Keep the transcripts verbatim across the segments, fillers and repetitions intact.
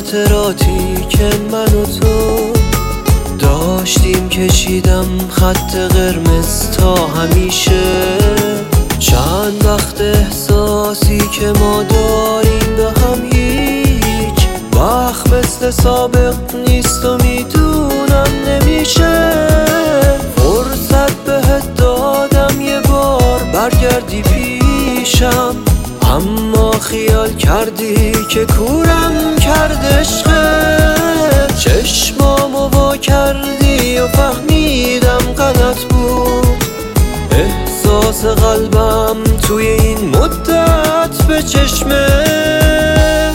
خاطراتی که من و تو داشتیم کشیدم خط قرمز تا همیشه. چند وقت احساسی که ما داریم به هم هیچ وقت مثل سابق نیست و میدونم نمیشه. فرصت بهت دادم یه بار برگردی پیشم، اما خیال کردی که کورم کرد عشقت. چشمامو وا کردی و فهمیدم غلط بود. احساس قلبم توی این مدت به چشمت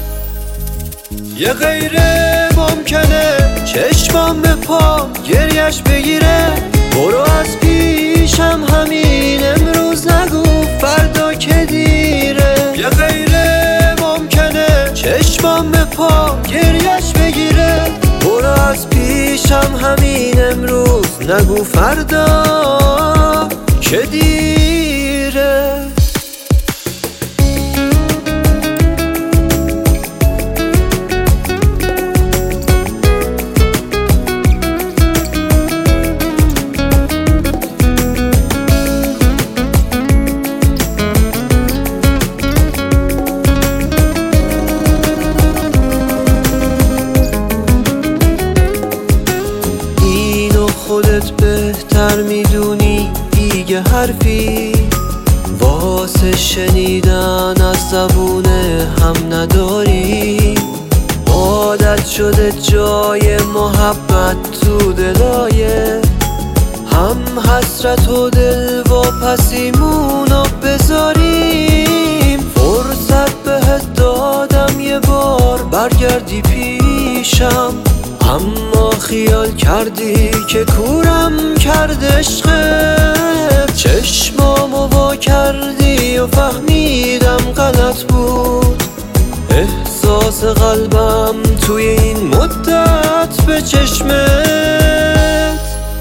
یه غیره ممکنه چشمام به پا گریش بگیره. برو از پیشم همین امروز، نگو فردا که دیره. یه غیره ممکنه چشمام به پا گریش بگیره. برو از پیشم همین امروز، نگو فردا که دیره. خودت بهتر میدونی دیگه حرفی واسه شنیدن از زبون هم نداری. عادت شده جای محبت تو دلایه هم حسرت و دل و پسیمونو بذاریم. فرصت بهت دادم یه بار برگردی پیشم، اما خیال کردی که کورم کرد عشقت. چشمامو وا کردی و فهمیدم غلط بود. احساس قلبم توی این مدت به چشمت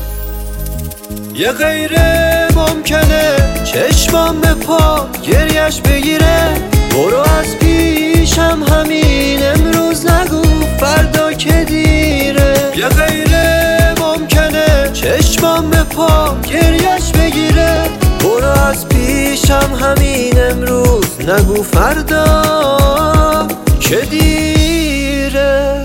یه غیره ممکنه چشمام به پا گریش بگیره. برو از پیشم همین امروز، نگو فردا که دیره. یه غیره ممکنه چشمام به پا گریش بگیره. برو از پیشم همین امروز، نگو فردا که دیره.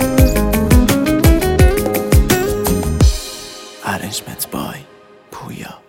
Arrangement by Puya.